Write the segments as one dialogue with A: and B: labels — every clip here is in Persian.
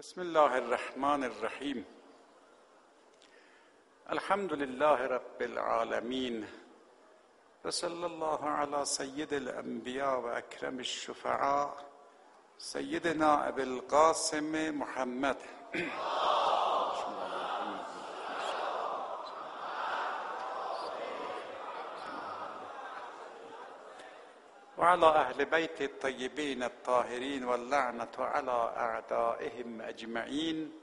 A: بسم الله الرحمن الرحیم. الحمد لله رب العالمین و صلی الله علی سید الانبیاء و اکرم الشفعاء سیدنا ابی القاسم محمد و علی اهل بیت الطیبین الطاهرین واللعنة علی اعدائهم اجمعین،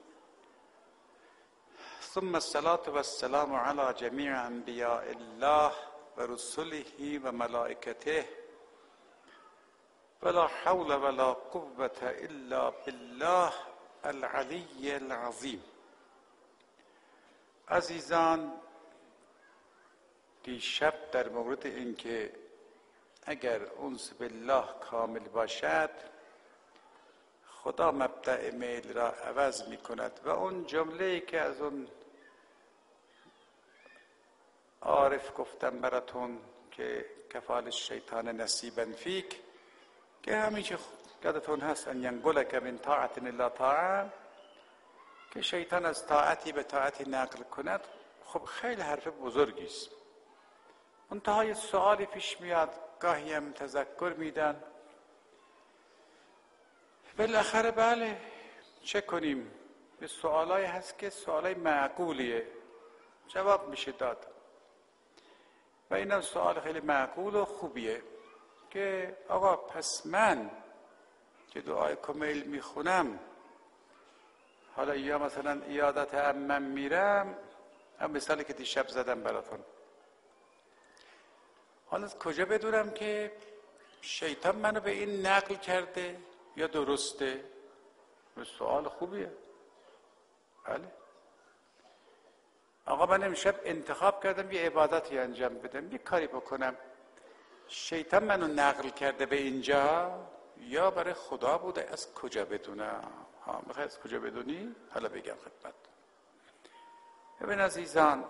A: ثم الصلاة والسلام علی جمیع انبیاء الله و رسله و ملائکته ولا حول ولا قوة الا بالله العلی العظیم. عزیزان، دیشب در مورد اینکه اگر انس بالله کامل باشد خدا مبدأ میل را عوض می کند و اون جمله‌ای که از اون عارف گفتم براتون که کفال شیطان نصیبا فیک، که همیشه یادتون هست ان ینقلک من طاعت الی طاعه، که شیطان از طاعتی به طاعتی نقل کند. خب خیلی حرف بزرگی است. منتهای سوالی پیش میاد، گاهی هم تذکر میدن. بالاخره بله، چه کنیم؟ به سوالایی هست که سوالای معقولیه، جواب میشه داد و اینم سوال خیلی معقول و خوبیه که آقا پس من که دعای کمیل میخونم، حالا یا مثلا عیادت عمم میرم، هم مثالی که دیشب زدم براتون، حالا از کجا بدونم که شیطان منو به این نقل کرده یا درسته؟ سوال خوبیه. بله آقا، من امشب انتخاب کردم یه عبادتی انجام بدم، یه کاری بکنم، شیطان منو نقل کرده به اینجا یا برای خدا بوده؟ از کجا بدونم؟ میخوای از کجا بدونی؟ حالا بگم خدمت. ببین عزیزان،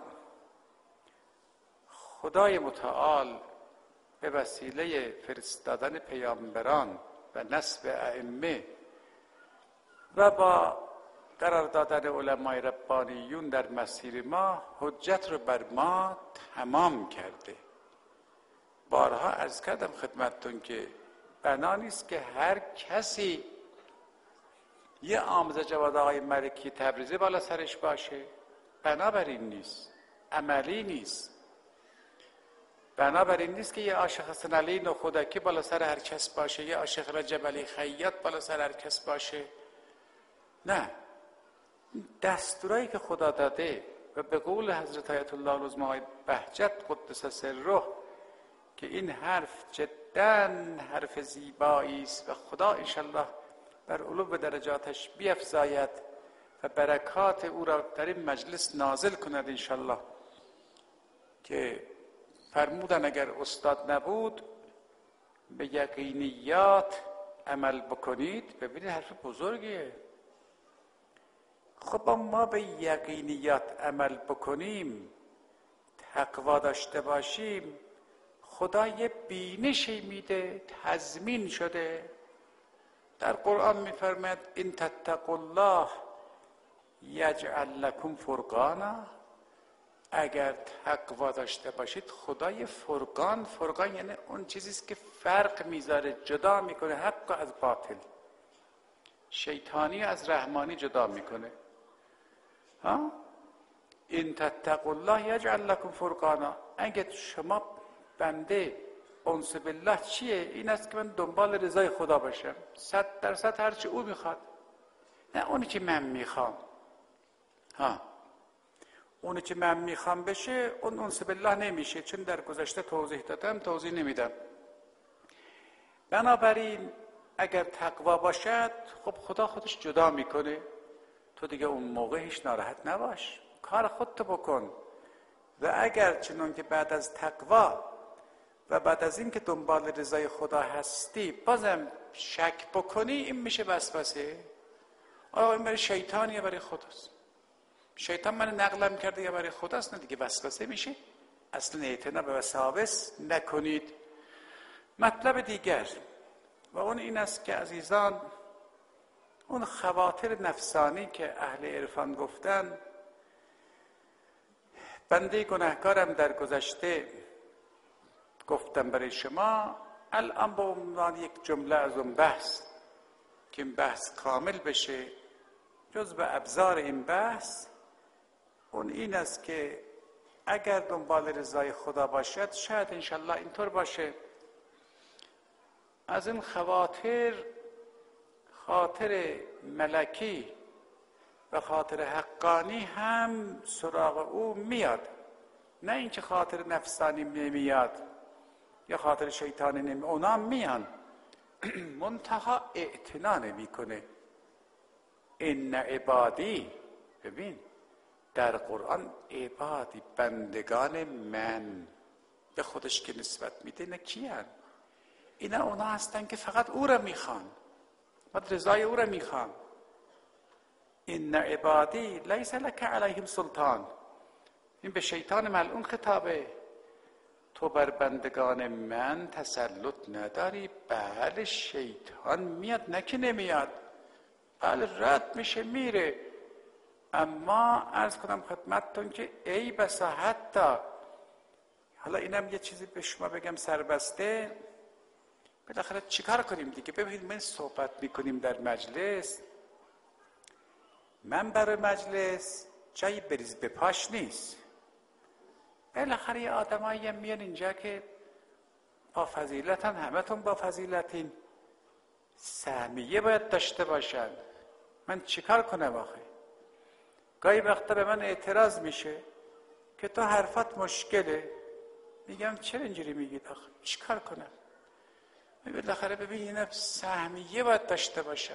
A: خدای متعال به وسیله فرستادن پیامبران و نصب ائمه و با قرار دادن علمای ربانیون در مسیر ما حجت رو بر ما تمام کرده. بارها عرض کردم خدمتتون که بنا نیست که هر کسی یه آموزه جواد آقای ملکی تبریزی بالا سرش باشه. بنابراین نیست، عملی نیست. بنابراین نیست که یه عاشق حسن علی نخودکی بالا سر هر کس باشه، یه عاشق رجب علی خیاط بالا سر هر کس باشه. نه، دستورایی که خدا داده و به قول حضرت آیت الله العظمی های بهجت قدس سره که این حرف جداً حرف زیبایی است و خدا انشالله بر علو درجاتش بیفزاید و برکات او را در این مجلس نازل کند انشالله، که فرمودن اگر استاد نبود به یقینیات عمل بکنید. ببینید حرف بزرگیه. خب ما به یقینیات عمل بکنیم، تقوا داشته باشیم، خدا یه بینشی میده، تضمین شده. در قرآن میفرماید ان تتقوا الله یجعل لکم فرقانا. اگر تقوا داشته باشید خدای فرقان یعنی اون چیزیست که فرق میذاره، جدا میکنه حق از باطل، شیطانی از رحمانی جدا میکنه. این تتقوا الله یجعل لکم فرقانا. اگر شما بنده انس بالله چیه؟ این است که من دنبال رضای خدا باشم، 100% هرچی او میخواد، نه اونی که من میخوام. اونی که من میخوام بشه اون انس بالله نمیشه، چون در گذشته توضیح دادم، توضیح نمیدم. بنابراین اگر تقوا باشد خب خدا خودش جدا میکنه، تو دیگه اون موقع هیچ ناراحت نباش، کار خودتو بکن. و اگر چنون که بعد از تقوا و بعد از این که دنبال رضای خدا هستی بازم شک بکنی، این میشه وسوسه. آیا این برای شیطان یا برای خداست؟ شیطان من نقلم کرده یا برای خداست؟ نه دیگه، وسوسه میشه. اصلا اعتنا به وساوس نکنید. مطلب دیگر و اون این است که عزیزان، اون خواطر نفسانی که اهل عرفان گفتن، بنده گناهکارم در گذشته گفتم برای شما، الان با عنوان یک جمله از اون بحث که این بحث کامل بشه، جز به ابزار این بحث اون این است که اگر دنبال رضای خدا باشد، شاید انشالله اینطور باشه، از این خاطر ملکی و خاطر حقانی هم سراغ او میاد، نه اینکه خاطر نفسانی نمیاد یا خاطر شیطانی نمیاد، اونا میان منتها اعتنا نمیکنه. ان عبادی، ببین در قرآن عبادی، بندگان من به خودش که نسبت میده، اینا کیان؟ اینا اونا هستن که فقط او را میخوان، فقط رضای او را میخوان. ان عبادی لیس لک علیهم سلطان، این به شیطان ملعون خطابه. تو بر بندگان من تسلط نداری. بله شیطان میاد، نه که نمیاد، بله رد میشه میره، اما عرض کنم خدمتتون که ای بسا حتی، حالا اینم یه چیزی به شما بگم سربسته، بالاخره چیکار کنیم دیگه؟ ببینید ما صحبت میکنیم در مجلس، من برای مجلس جایی بریز به پاش نیست. بالاخره یه آدمایی هم میان اینجا که با فضیلتن، همتون با فضیلتین، سهمیه باید داشته باشن. من چیکار کنم آخه؟ گاهی وقتا به من اعتراض میشه که تو حرفات مشکله، میگم چرا اینجوری میگید آخه؟ چیکار کنم؟ بالاخره ببین اینا سهمیه باید داشته باشن.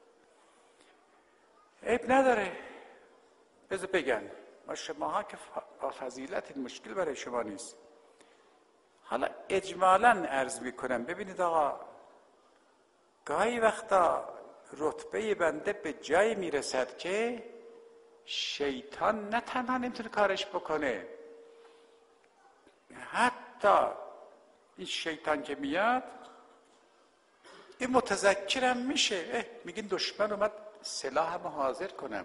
A: عیب نداره، بذار بگن ما شماها که با فضیلت مشکل برای شما نیست. حالا اجمالاً عرض میکنم، ببینید آقا، گاهی وقتا رتبه بنده به جایی میرسد که شیطان نه تنها نمیتونه کارش بکنه، حتی این شیطان که میاد این متذکرم میشه، میگین دشمن اومد سلاحمو حاضر کنم.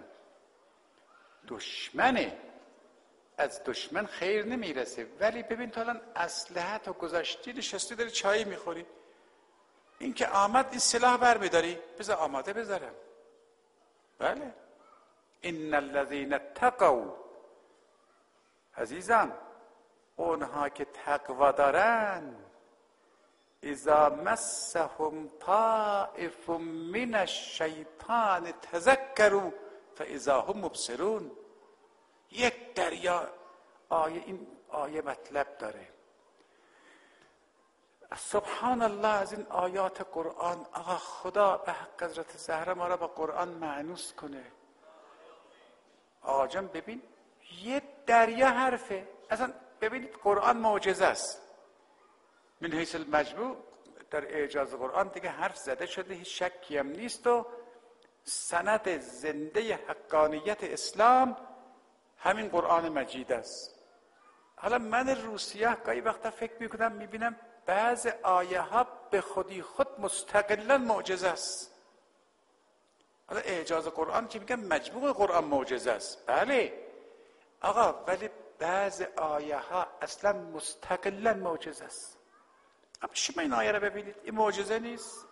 A: دشمنه، از دشمن خیر نمیرسه، ولی ببین تو الان اسلحه گذاشتی، نشستی داری چای میخوری، این که آمد این سلاح بر میداری، بذار آماده بذارم. بله ان الذین اتقوا، عزیزان اونها که تقوا دارن، اذا مسهم طائف من الشیطان تذکروا فاذا هم مبصرون. یک دریا آیه، این آیه مطلب داره. سبحان الله از این آیات قرآن. آقا خدا به حق حضرت زهرا ما را با قرآن مانوس کنه. آقا جان ببین یه دریا حرفه، اصلا ببینید قرآن معجزه است. من حیث المجموع در اعجاز قرآن دیگه حرف زده شده، هیچ شکی هم نیست و سند زنده حقانیت اسلام همین قرآن مجید است. حالا من روسیه گاهی وقتا فکر میکنم میبینم بعض آیه ها به خودی خود مستقلا معجزه است. حالا اعجاز قرآن که میگم مجموع قرآن معجزه است، بله آقا، ولی بعض آیه ها اصلا مستقلا معجزه است. اما شما این آیه رو ببینید، این معجزه نیست؟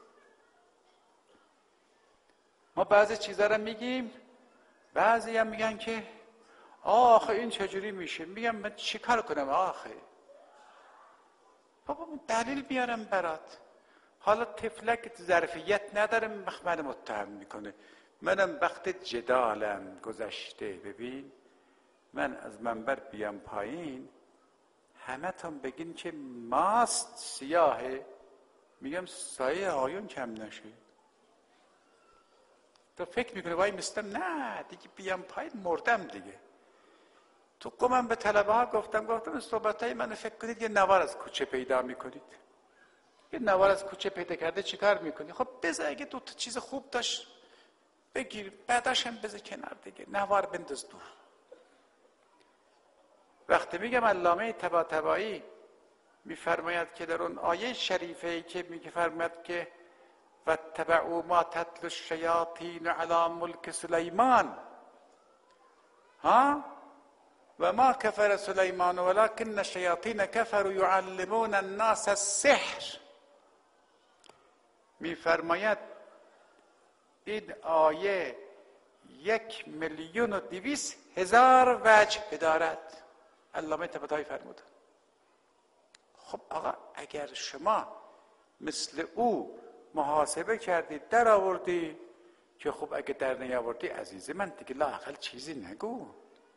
A: ما بعضی چیزا رو میگیم، بعضی هم میگن که آخه این چجوری میشه؟ میگم من چی کار کنم آخه؟ بابا دلیل بیارم برات. حالا تفلک ظرفیت نداره من متهم میکنه، منم وقت جدالم گذشته. ببین من از منبر بیام پایین همه تون بگین که ماست سیاهه، میگم سایه آیون کم نشه. تو فکر میکنه وای مستم، نه دیگه بیام پایین مردم دیگه. تو قومم به طلبه ها گفتم صحبتای من فکر کنید یه نوار از کوچه پیدا میکنید. یه نوار از کوچه پیدا کرده چیکار میکنی؟ خب بذار اگه دو تا چیز خوب داشت بگیر، بعدش هم بذار کنار دیگه، نوار بنداز دور. وقتی میگم علامه طباطبایی میفرماید که در اون آیه شریفه که میفرماید که و اتبعوا ما تتلو الشیاطین علی ملک سلیمان و ما کفر سلیمان ولکن الشیاطین کفروا یعلمون الناس السحر. میفرماید این آیه 1,200,000 وجه دارد. علامه طباطبایی فرمودن خب آقا اگر شما مثل او محاسبه کردی در آوردی که خب اگه در نیاوردی عزیز من دیگه لااقل چیزی نگو.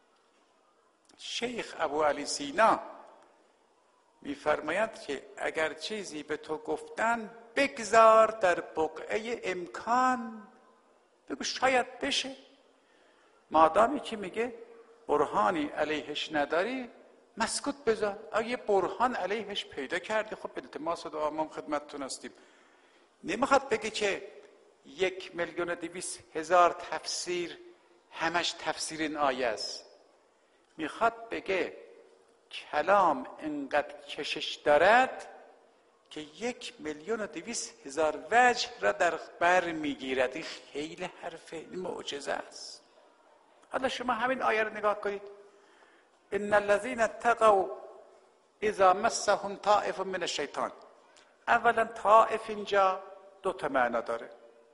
A: شیخ ابو علی سینا میفرماید که اگر چیزی به تو گفتن بگذار در بقعه امکان، بگو شاید بشه. مادامی که میگه برهانی علیهش نداری مسکوت بذار. اگه برهان علیهش پیدا کردی خب به التماس و دعا خدمتتون هستیم. نمیخواد بگه که 1,200,000 تفسیر همش تفسیر این آیه است. میخواد بگه کلام انقدر کشش دارد که 1,200,000 وجه را در بر میگیرد. این خیلی حرفه، این معجزه است. حالا شما همین آیه رو نگاه کنید. ان الذين اتقوا اذا مسهم طائف من الشیطان. اولا طائف اینجا 2 معنا داره.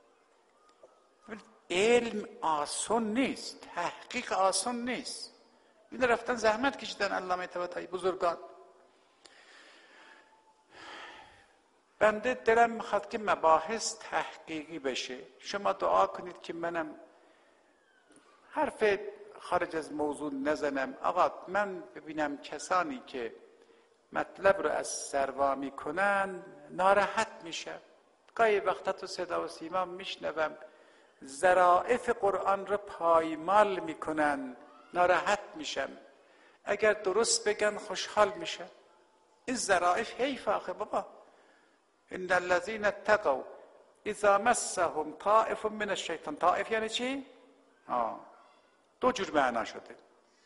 A: علم آسان نیست، تحقیق آسان نیست. این رفتن زحمت کشیدن علامه طباطبایی بزرگان. بنده دلم میخواد که مباحث تحقیقی بشه. شما دعا کنید که منم حرف خارج از موضوع نزنم. آقا من ببینم کسانی که مطلب رو از سروا میکنن ناراحت میشم. گاهی وقتا تو صدا و سیما میشنوم ظرافت قرآن رو پایمال میکنن، ناراحت میشم. اگر درست بگن خوشحال میشم. این ظرافت حیف آخه بابا. ان الذين اتقوا اذا مسهم طائف من الشیطان. طائف یعنی چی؟ 2 جور معنا شده.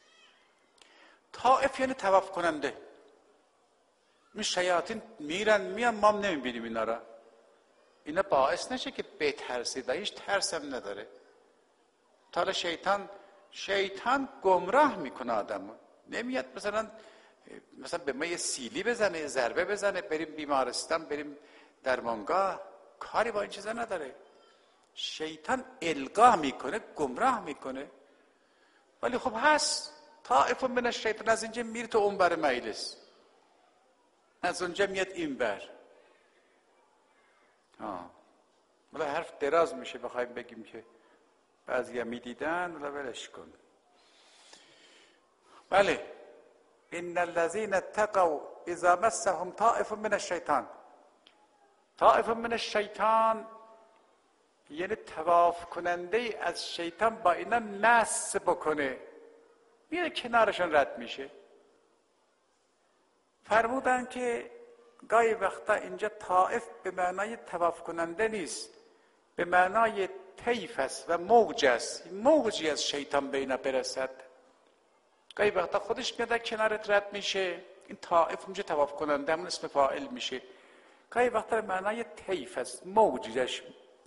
A: طائف یعنی طواف کننده. این شیاطین میرن میان ما نمیبینیم اینا را. اینا باعث نشه که بترسید و هیچ ترس هم نداره. حالا شیطان گمراه میکنه آدمو. نمیاد مثلا به ما یه سیلی بزنه، ضربه بزنه، بریم بیمارستان، بریم درمانگاه. کاری با این چیزا نداره. شیطان القا میکنه، گمراه میکنه. ولی خب هست طائف من الشیطان، از اینجا میره تو اون بر مجلس، از اونجا میاد این بر. ولی حرف دراز میشه بخوایم بگیم که بعضی هم میدیدن ولی ولش کن. بله ان الذين اتقوا اذا مسهم طائف من الشیطان. طائف من الشیطان یعنی طواف کننده از شیطان با اینا مس بکنه، میره کنارشون رد میشه. فرمودن که گاهی وقتا اینجا طائف به معنای طواف کننده نیست، به معنای طیف است و موج است. موجی از شیطان به اینا برسد. گاهی وقتا خودش میاد کنارت رد میشه. این طائف اونجا طواف کننده همون اسم فاعل میشه. گاهی وقتا به معنای طیف است، موجش.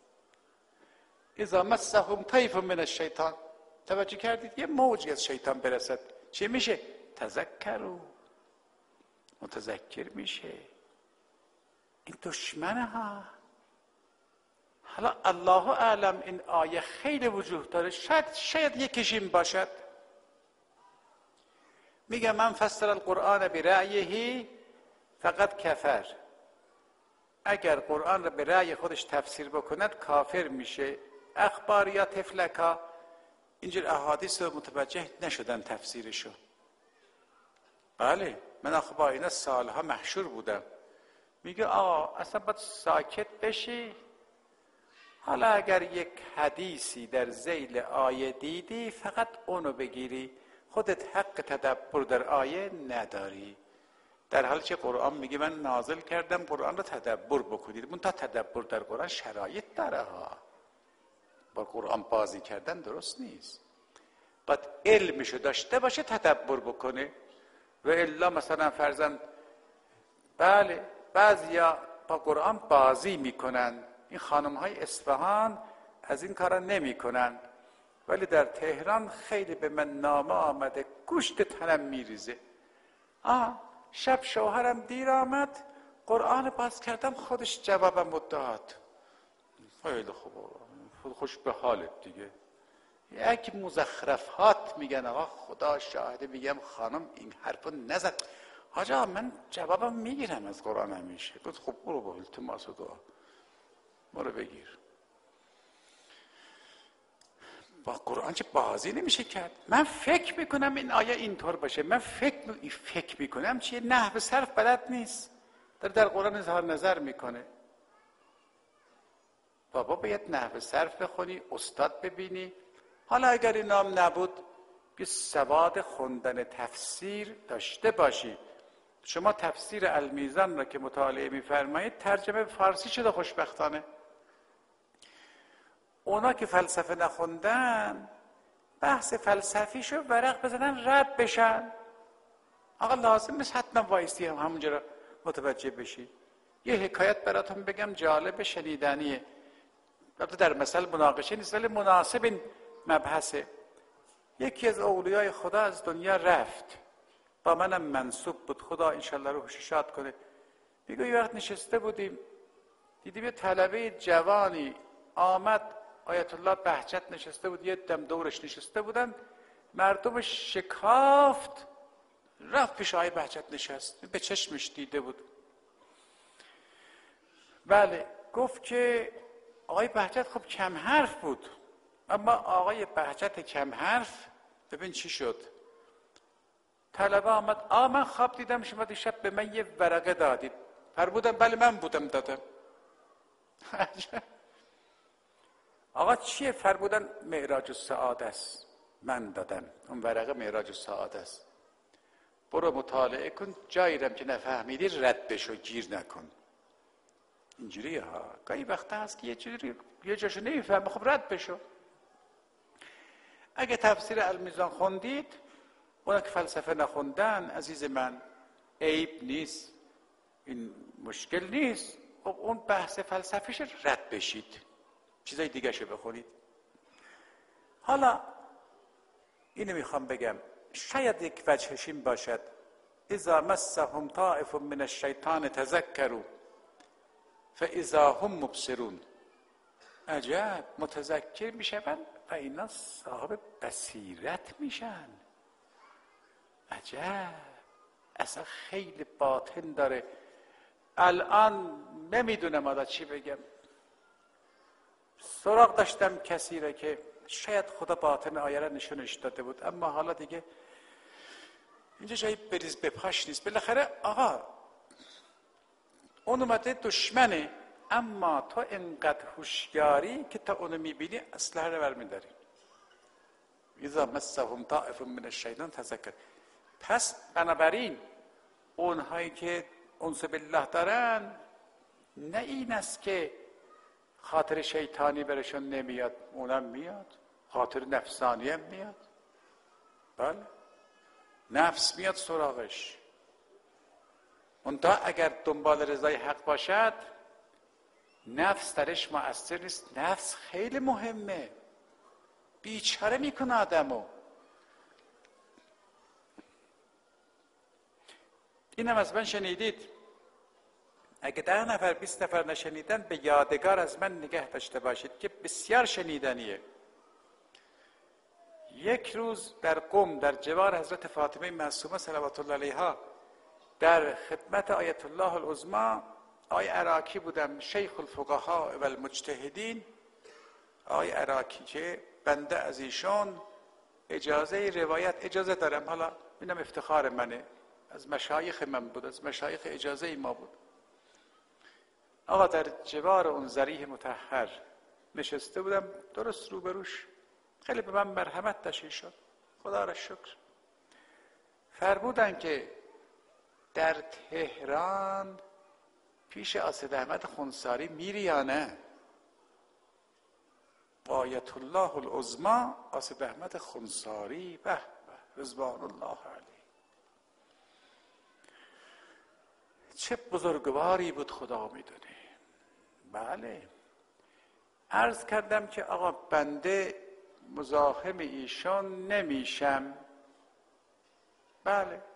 A: اذا مسهم طیف من الشیطان. توجه کردید؟ یه موجی از شیطان برسد چه میشه؟ تذکروا، متذکر میشه. این دشمنه ها. حالا الله اعلم این آیه خیلی وجوه داره، شاید یکیش این باشد. میگه من فسر القرآن برأیه فقط کفر. اگر قرآن رو به رأی خودش تفسیر بکند کافر میشه. اخبار یا تفلکا اینجور احادیث رو متوجه نشدن تفسیرشو. بله من آخه با اینا سالها محشور بودم. میگه آقا اصلا باید ساکت بشی. حالا اگر یک حدیثی در ذیل آیه دیدی فقط اونو بگیری، خودت حق تدبر در آیه نداری. در حالی که قرآن میگه من نازل کردم قرآن رو تدبر بکنید. منتها تدبر در قرآن شرایط داره ها. با قرآن بازی کردن درست نیست. باید علمشو داشته باشه تدبر بکنه. و الا مثلا فرضاً بله بعضیا با قرآن بازی میکنن، این خانم‌های اصفهان از این کارا نمی‌کنن، ولی در تهران خیلی به من نامه آمده گوشت تنم میریزه. شب شوهرم دیر آمد، قرآن باز کردم خودش جوابم داد. خیلی خوب، خوش به حالت دیگه. یک مزخرفات میگن. آقا خدا شاهده میگم خانم این حرفو نزد. آجا من جوابم میگیرم از قرآن همیشه. گفت خب برو با التماس و دعا برو بگیر. با قرآن چه بازی نمیشه کرد. من فکر میکنم این آیه اینطور باشه، من فکر میکنم چیه، نحو صرف بلد نیست، در قرآن اظهار نظر میکنه. بابا باید نحو صرف بخونی، استاد ببینی. حالا اگر این نام نبود یه سواد خوندن تفسیر داشته باشی. شما تفسیر المیزان را که مطالعه میفرمایید ترجمه به فارسی شده خوشبختانه. اونا که فلسفه نخوندن بحث فلسفیشو ورق بزنن رد بشن. آقا لازم نیست حتما وایستی همونجا را متوجه بشی. یه حکایت براتون بگم جالب شنیدنیه. البته در مثل مناقشه نیست ولی مناسب این مبحثه. یکی از اولیای خدا از دنیا رفت، با منم منسوب بود، خدا انشالله روحش شاد کنه. میگه یه وقت نشسته بودیم دیدیم یه طلبه جوانی آمد، آیت الله بهجت نشسته بود، یه دم دورش نشسته بودن، مردم شکافت، رفت پیش آقای بهجت نشست، به چشمش دیده بود. بله گفت که آقای بهجت خب کم حرف بود، اما آقای بهجت کم حرف ببین چی شد. طلبه آمد من خواب دیدم شما دیشب به من یه ورقه دادید. فرمودم بله من بودم دادم. آقا چیه؟ فرمودن معراج السعاده است، من دادم اون ورقه معراج السعاده است. برو مطالعه کن، جایی رم که نفهمیدی رد بشو، گیر نکن. اینجوری ها گاهی وقتا هست که یه جاشو نمیفهمه، خب رد بشو. اگه تفسیر المیزان خوندید، اونا که فلسفه نخوندن عزیز من عیب نیست، این مشکل نیست. خب اون بحث فلسفیش رد بشید، چیزای دیگه شو بخونید. حالا اینو میخوام بگم، شاید یک وجهش این باشد اذا مسهم طائف من الشیطان تذکروا فاذا هم مبصرون. عجب، متذکر میشن و اینا صاحب بصیرت میشن. عجب، اصلا خیلی باطن داره. الان نمیدونم حالا چی بگم. سراغ داشتم کسی را که شاید خدا باطن آیه را نشونش داده بود، اما حالا دیگه اینجا جایی بریز به پاش نیست. بالاخره آقا اون اومده دشمنه، اما تو انقدر هوشیاری که تا اونو میبینی اسلحه رو برمیداری. اذا مسهم طائف من الشیطان تذکر. پس بنابراین اونهایی که انس بالله دارن نه این است که خاطر شیطانی برشون نمیاد، اونم میاد، خاطر نفسانی هم میاد. بله نفس میاد سراغش. منتها اگر دنبال رضای حق باشد نفس درش مؤثر نیست. نفس خیلی مهمه، بیچاره میکنه آدمو. اینم از من شنیدید. اگه 10 نفر 20 نفر نشنیدن به یادگار از من نگه داشته باشید که بسیار شنیدنیه. یک روز در قم در جوار حضرت فاطمه معصومه صلوات الله علیها در خدمت آیت الله العظمی آقای عراقی بودم، شیخ الفقهاء و المجتهدین. آقای عراقی که بنده از ایشان اجازه روایت اجازه دارم، حالا اینم افتخار منه، از مشایخ من بود، از مشایخ اجازه ما بود. آقا در جوار اون ذریح مطهر نشسته بودم، درست روبروش. خیلی به من مرحمت داشت ایشان، خدا را شکر. فرمودن که در تهران پیش اسد احمد خونساری میری یا نه؟ آیت الله العظمی اسد احمد خونساری، به به رضوان الله علیه، چه بزرگواری بود خدا میدونه. بله عرض کردم که آقا بنده مزاحم ایشان نمیشم. بله،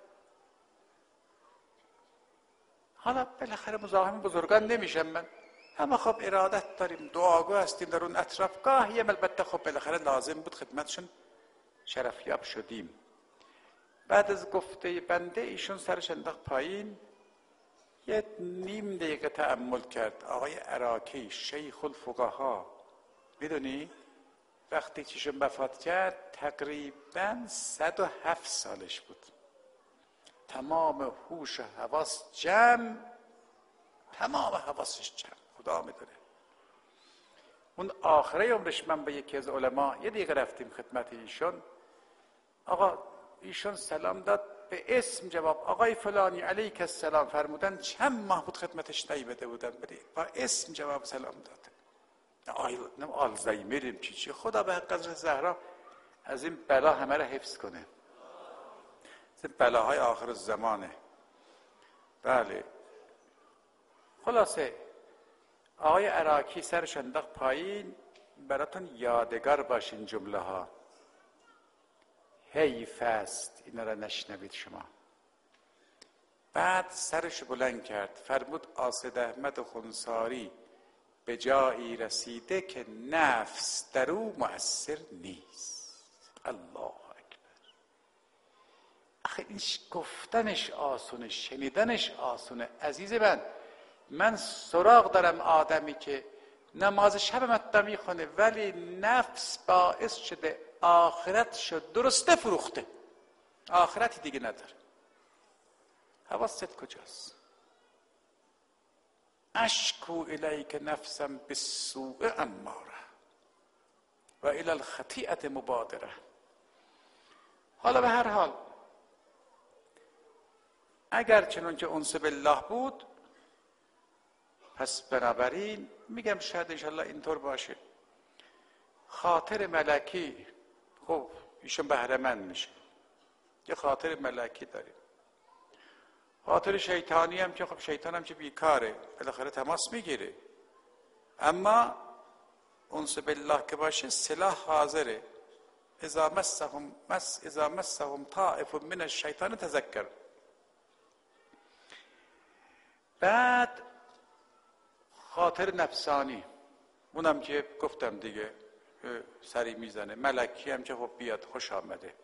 A: حالا بالاخره مزاحم بزرگان نمیشم من، اما خب ارادت داریم، دعاگو هستیم در اون اطرافگاه، یه البته خب بالاخره لازم بود خدمتشون شرفیاب شدیم. بعد از گفته بنده ایشون سرش انداخت پایین، یه نیم دقیقه تأمل کرد. آقای عراقی شیخ الفقها، میدونی وقتی چیشون وفات کرد تقریبا 107 سالش بود، تمام هوش و حواس جمع، تمام حواسش جمع، خدا میدونه. اون آخره عمرش من به یکی از علما یه دقیقه رفتیم خدمت ایشون. آقا ایشون سلام داد، به اسم جواب، آقای فلانی علیک السلام فرمودن. چند ماه بود خدمتش نیامده بودم، ولی با اسم جواب سلام داد. نه آلزایمریم چی خدا به حق حضرت زهرا از این بلا همه را حفظ کنه، از این بلاهای آخر الزمانه. بله، خلاصه آقای عراقی سرش انداخت پایین. براتون یادگار باشین جمله ها، حیف است اینا را نشنوید شما. بعد سرش بلند کرد فرمود آصد احمد خنثاری به جایی رسیده که نفس در او مؤثر نیست. الله اکبر. آخه این گفتنش آسونه، شنیدنش آسونه. عزیز من سراغ دارم آدمی که نماز شب مطلع میخونه ولی نفس باعث شده آخرت شد درسته فروخته، آخرتی دیگه نداره. حواست کجاست؟ اشکو الیک نفسم بالسوء اماره و الی الخطیئة مبادره. حالا به هر حال اگر چنانچه انس بالله بود، پس بنابراین میگم شاید انشالله اینطور باشه. خاطر ملکی، خب ایشون بهره‌مند میشه، یه خاطر ملکی داریم. خاطر شیطانی هم که خب شیطان هم که بیکاره، بالاخره تماس میگیره. اما انس بالله که باشه سلاح حاضره. اذا مسهم طائف من الشیطان تذکر. بعد خاطر نفسانی، اونم که گفتم دیگه سری میزنه. ملکی هم که خب بیاد خوش آمده.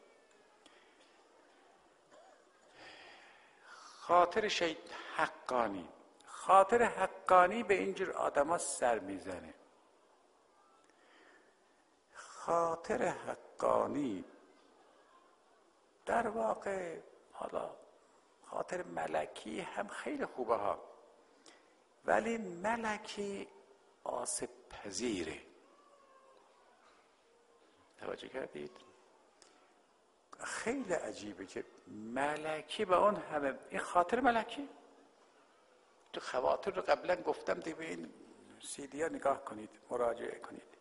A: خاطر حقانی، خاطر حقانی به اینجور آدم ها سر میزنه. خاطر حقانی در واقع، حالا خاطر ملکی هم خیلی خوبه ها، ولی ملکی آسیب پذیره. توجه کردید؟ خیلی عجیبه که ملکی با اون همه این خاطر ملکی. تو خواطر رو قبلا گفتم دیگه، به این سیدی ها نگاه کنید، مراجعه کنید.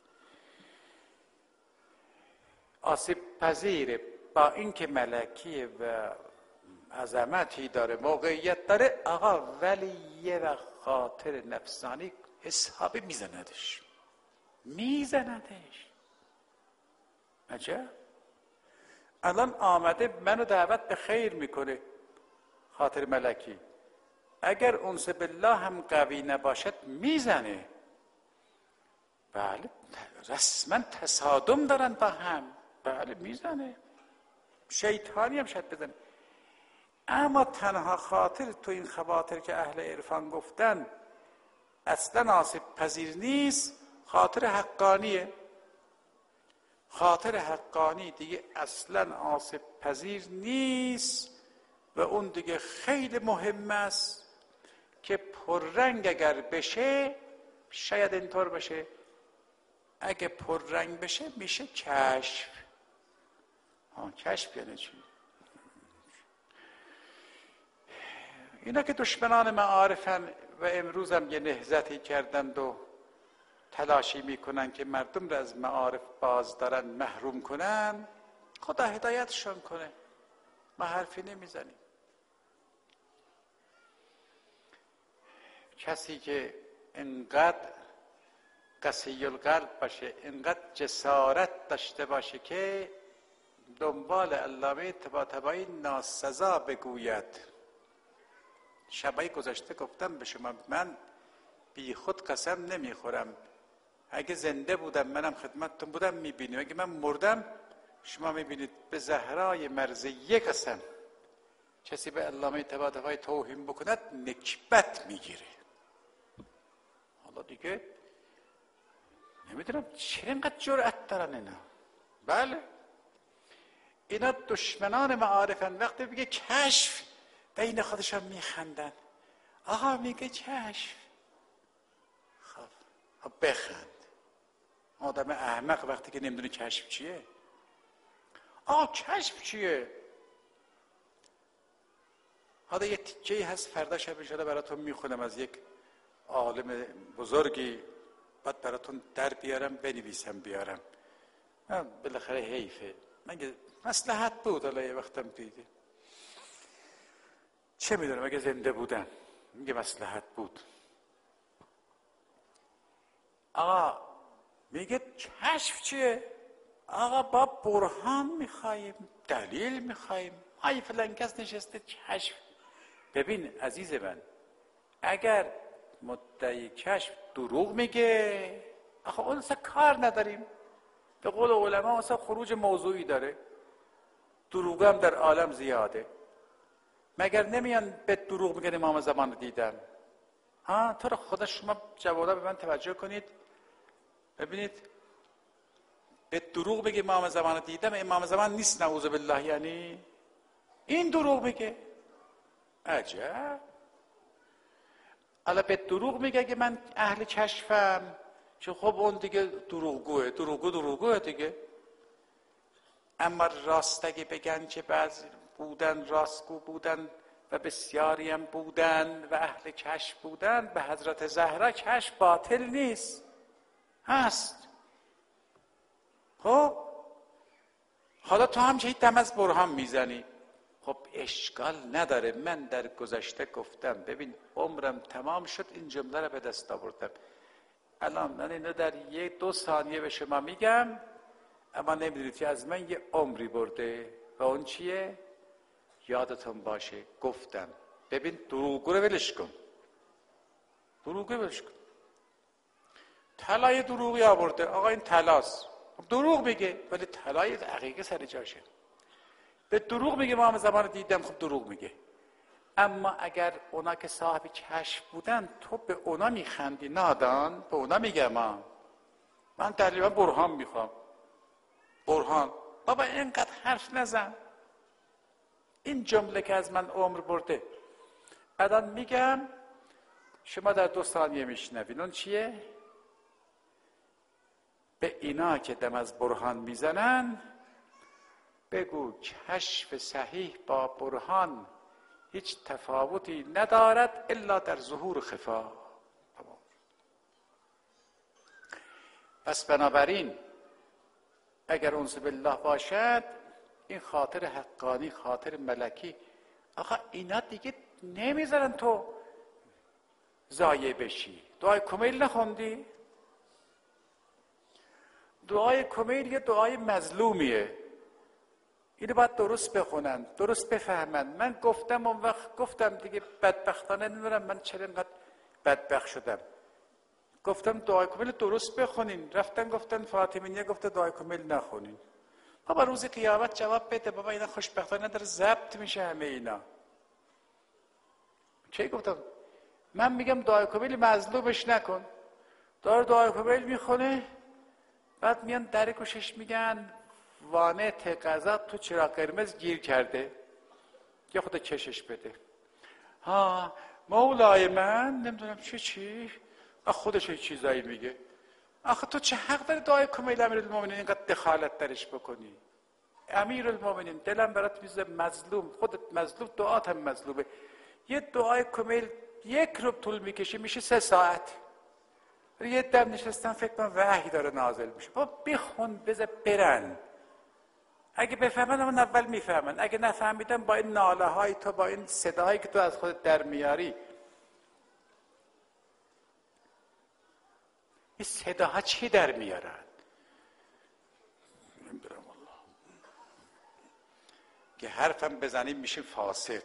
A: آسیب پذیره با اینکه ملکی و عظمتی داره، موقعیت داره آقا، ولی یه وقت خاطر نفسانی حسابی میزندش. عجب. الان آمده منو دعوت به خیر میکنه خاطر ملکی، اگر انس بالله هم قوی نباشد میزنه. بله رسما تصادم دارن با هم، بله میزنه، شیطانی هم شاید بزنه. اما تنها خاطر تو این خواطر که اهل عرفان گفتن اصلا آسیب پذیر نیست، خاطر حقانیه. خاطر حقانی دیگه اصلا آسیب پذیر نیست و اون دیگه خیلی مهم است که پررنگ اگر بشه، شاید اینطور بشه، اگه پررنگ بشه میشه کشف. کشف یعنی چی؟ اینا که دشمنان معارفن و امروز هم یه نهضتی کردند و تلاشی میکنن که مردم را از معارف باز دارن محروم کنن، خدا هدایتشون کنه. ما حرفی نمیزنیم. کسی که انقدر قسی القلب باشه، اینقدر جسارت داشته باشه که دنبال علامه طباطبایی ناسزا بگوید. شبای گذشته گفتم به شما من بی خود قسم نمیخورم، اگه زنده بودم منم خدمتتون بودم میبینیم، اگه من مردم شما میبینید. به زهرای مرضیه قسم، کسی به علامه طباطبایی توهین بکند نکبت میگیره. حالا دیگه نمیدونم چرا اینقدر جرأت دارن اینا. بله اینا دشمنان معارفن. وقتی بگه کشف بین خودشان میخندن. آقا میگه کشف، خب بخند. آدم احمق وقتی که نمیدونه کشف چیه. آقا کشف چیه؟ حالا یه تیکه‌ای هست فردا شب انشاءالله براتون میخونم از یک عالم بزرگی، بعد براتون در بیارم بنویسم بیارم. بالاخره حیفه، مگه مصلحت بود حالا یه وقتم دیدی. چه میدونم اگه زنده بودم میگه مصلحت بود. آقا میگه کشف چیه؟ آقا با برهان میخواییم، دلیل میخواییم. ای فلان کس نشسته کشف. ببین عزیز من، اگر مدعی کشف دروغ میگه، آخه اون اصلا کار نداریم. به قول علما اصلا خروج موضوعی داره. دروغ هم در عالم زیاده. مگر نمیان به دروغ میگن امام زمان رو دیدم؟ تو رو خدا شما جوادا به من توجه کنید ببینید. به دروغ بگه امام زمان رو دیدم، امام زمان نیست نعوذ بالله، یعنی این دروغ میگه. عجب. حالا به دروغ میگه که من اهل کشفم، چون خب اون دیگه دروغگوه دیگه. اما راستگی بگن که بعضی بودن راستگو بودن و بسیاری هم بودن و اهل کشف بودن، به حضرت زهرا کشف باطل نیست، هست. خب حالا تو هم چه دم از برهان میزنی؟ خب اشکال نداره. من در گذشته گفتم ببین عمرم تمام شد این جمله رو به دست آوردم. الان من اینو در 1-2 ثانیه به شما میگم، اما نمیدونید که از من یه عمری برده. و اون چیه؟ یادتون باشه گفتم ببین دروغگو رو ولش کن، دروغگو ولش کن. طلای دروغی آورده، آقا این طلاست، دروغ میگه ولی طلای حقیقی سر جاشه. به دروغ میگه امام زمان رو دیدم، خب دروغ میگه. اما اگر اونا که صاحب کشف بودن تو به اونا میخندی نادان، به اونا میگم من تقریبا برهان میخوام. برهان بابا اینقدر حرف نزن. این جمله که از من عمر برده الان میگم شما در 2 ثانیه میشنوین. اون چیه؟ به اینا که دم از برهان میزنن بگو کشف صحیح با برهان هیچ تفاوتی ندارد الا در ظهور خفا. پس بنابراین اگر انس بالله باشد این خاطر حقانی، خاطر ملکی، آقا اینا دیگه نمیذارن تو ضایع بشی. دعای کمیل نخوندی؟ دعای کمیل یه دعای مظلومیه. اینو باید درست بخونن، درست بفهمن. من گفتم اون وقت، گفتم دیگه بدبختانه نمیدونم من چرا اینقدر بدبخت شدم. گفتم دعای کمیل درست بخونین. رفتن گفتن فاطمیه گفته دعای کمیل نخونین. بابا روز قیامت جواب بده. بابا اینا خوشبختانه داره ضبط میشه همه اینا. چه گفتم؟ من میگم دعای کمیل مظلومش نکن. دعای کمیل میخونه، بعد میان در گوشش میگن وانت قضا تو چراغ قرمز گیر کرده، یا خدا چشش بده. مولای من نمیدونم چی خودش چیزایی میگه. آخه تو چه حق داری دعای کمیل امیرالمومنین اینقدر دخالت درش بکنی؟ امیرالمومنین دلم برات میزه مظلوم، خودت مظلوم، دعات هم مظلومه. یه دعای کمیل 1 ربع طول میکشه، میشه 3 ساعت. یه دم نشستن فکر کنم وحی داره نازل میشه. بابا بخون بذار برن. اگه بفهمن اون اول میفهمن، اگه نفهمیدن با این ناله های تو، با این صداهایی که تو از خودت در میاری. این صداها چی در میارن؟ نمیدونم والله. که حرفم بزنیم میشیم فاسق.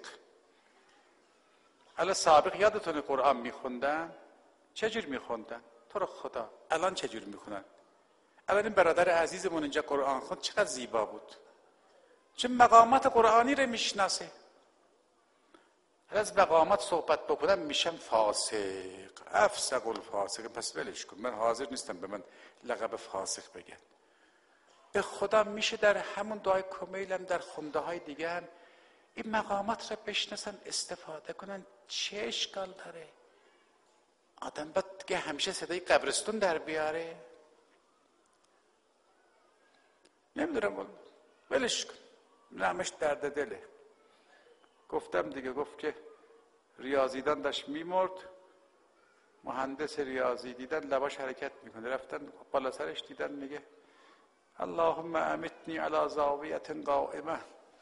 A: الان سابق یادتونه قرآن میخوندن؟ چجور میخوندن؟ تو رو خدا الان چجور میخونن؟ الان این برادر عزیزمون اینجا قرآن خوند چقدر زیبا بود، چه مقامات قرآنی رو میشناسه. از مقامات صحبت بکنم میشم فاسق، افسق الفاسق. پس ولش کن، من حاضر نیستم به من لقب فاسق بگن. به خدا میشه در همون دعای کمیلم در خونده های دیگه هم این مقامات رو بشناسن، استفاده کنن. چه اشکال داره؟ آدم باید که همیشه صدای قبرستون در بیاره؟ نمیدونم، ولش کن، نمش درد دله. گفتم دیگه، گفت که ریاضیدان داشت میمرد، مهندس ریاضی دیدن لباش حرکت میکنه، رفتن بالا سرش دیدن میگه اللهم امتنی علی زاویت قائمه.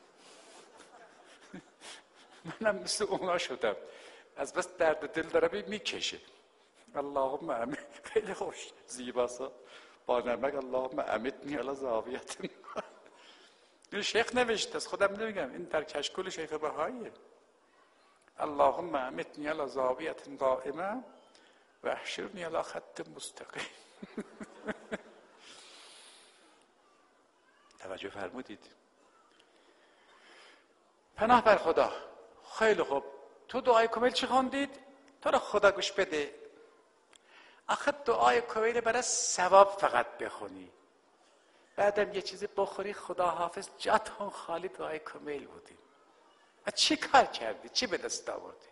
A: منم مثل اونا شدم، از بس درد دل داره میکشه. اللهم امت، خیلی خوش زیباسا با نمک اللهم امتنی علی زاویت. این شیخ نوشته، از خودم نمیگم، این در کشکول شیخ بهاییه. اللهم امتنی علی زاویت قائمه و احشرنی علی خط مستقیم. توجه فرمودید؟ پناه بر خدا. خیلی خوب، تو دعای کمیل چی خوندید؟ تو رو خدا گوش بده، آخه دعای کمیل برای ثواب فقط بخونی، بعدم یه چیزی بخوری خدا حافظ، جاتون خالی دعای کمیل بودی. چی کار کردی؟ چی به دست آوردی؟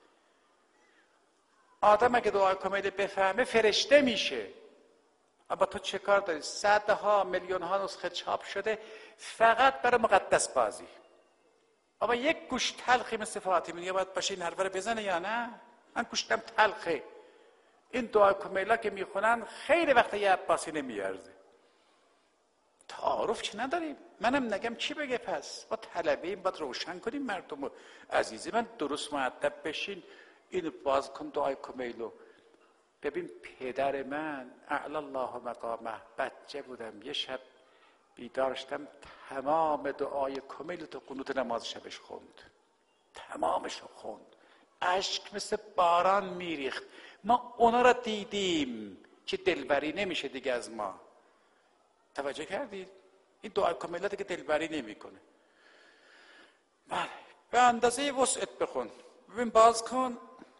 A: آدم اگه دعای کمیل بفهمه فرشته میشه. اما تو چه کار داری؟ صدها میلیون ها نسخه چاپ شده فقط برای مقدس بازی. اما یک گوش تلخی مثل فاطمیه باید باشه این حرفا رو بزنه یا نه؟ من گوشتم تلخه. این دعای کمیلا که میخونن خیلی وقت یه عباسی نمیارزه. تعارف چه نداریم؟ منم نگم چی بگه. پس با طلبیم باید روشن کنیم مردم. عزیزی من درست مؤدب بشین، اینو باز کن دعای کمیلو. ببین پدر من اعلی الله مقامه، بچه بودم یه شب بیدار شدم تمام دعای کمیل تو قنوت نماز شبش خوند، تمامشو خوند، اشک مثل باران میریخت. ما اونا را دیدیم که دلبری نمیشه دیگه از ما. توجه کردید؟ این دعای کمیلات که دلبری نمیکنه. بله، به اندازه وسعت بخون. ببین باز کن،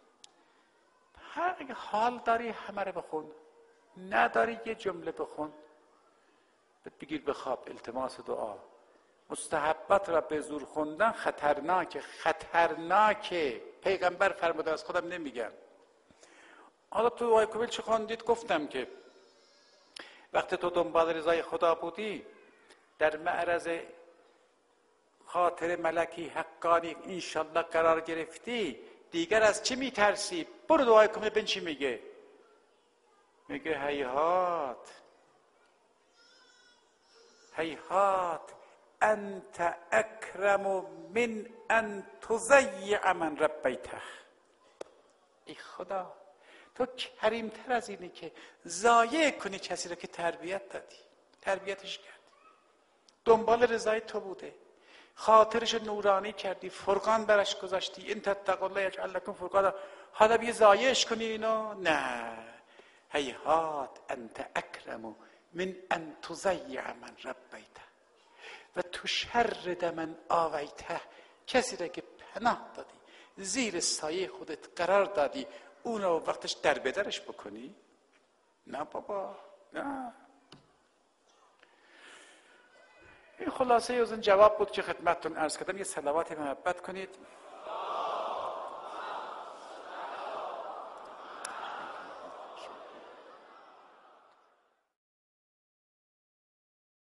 A: هر حال داری همه رو بخون، نداری یه جمله بخون، بگیر بخواب. التماس دعا. مستحبات را به زور خوندن خطرناکه، خطرناکه. پیغمبر فرموده، از خودم نمیگم. حالا تو دعای کمیل چه خوندید؟ گفتم که وقتی تو دنبال رضای خدا بودی، در معرض خاطر ملکی حقانی انشالله قرار گرفتی، دیگر از چی میترسی؟ برو دعای کمیل ببین چی میگه. میگه هیهات هیهات انت اکرم من ان تضیع من ربیته. ای خدا، تو کریمتر از اینی که ضایع کنی کسی رو که تربیت دادی، تربیتش کردی، دنبال رضای تو بوده، خاطرش نورانی کردی، فرقان برش گذاشتی. این تتقوا الله یجعل لکم فرقانا. حالا بیا ضایعش کنی اینو؟ نه. هیهات انت اکرم من ان تضیع من ربیته و تشرد من آویته. کسی را که پناه دادی، زیر سایه خودت قرار دادی، اون رو وقتش در بدرش بکنی؟ نه بابا، نه. این خلاصه از اون جواب بود که خدمتتون عرض کردم. یه صلوات محبت کنید.